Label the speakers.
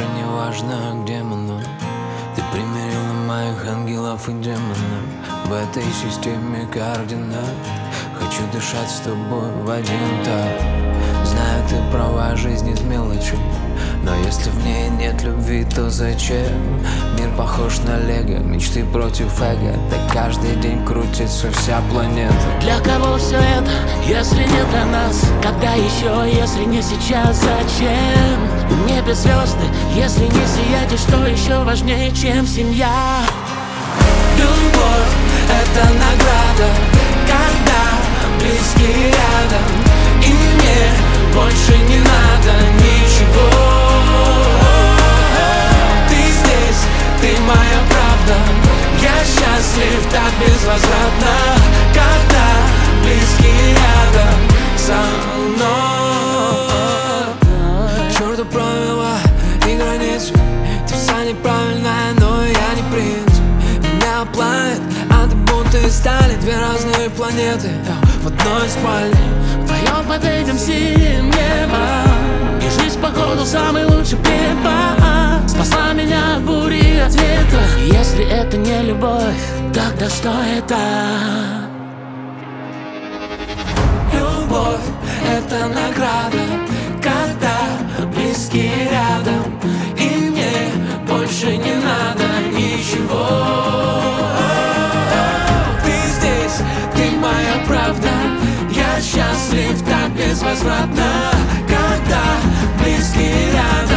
Speaker 1: уже не важно, где мы, но ты примирила моих ангелов и демонов в этой системе координат. Хочу дышать с тобой в один так. Знаю, ты права, жизнь из мелочи, но если в ней нет любви, то зачем? Мир похож на лего, мечты против эго. Так каждый день крутится вся планета.
Speaker 2: Для кого все это, если не для нас? Когда еще, если не сейчас, зачем? В небе звезды, если не сиять, и что еще важнее, чем семья?
Speaker 1: Любовь — это награда, когда близкие рядом, и мне больше не надо ничего. Ты здесь, ты моя правда. Я счастлив так безвозвратно, когда близкие рядом со мной. К черту правила и границы, ты вся неправильная, но я не принц. Меня плавит, а ты будто из стали. Две разные планеты в одной спальне.
Speaker 2: Вдвоем под этим синим небом, и жизнь походу самый лучший препарат. Спасла меня от бури и от ветра. Если это не любовь, тогда что это?
Speaker 1: Любовь — это награда, когда близкие рядом, и мне больше не надо ничего. Ты здесь, ты моя правда. Я счастлив так безвозвратно, когда близкие рядом.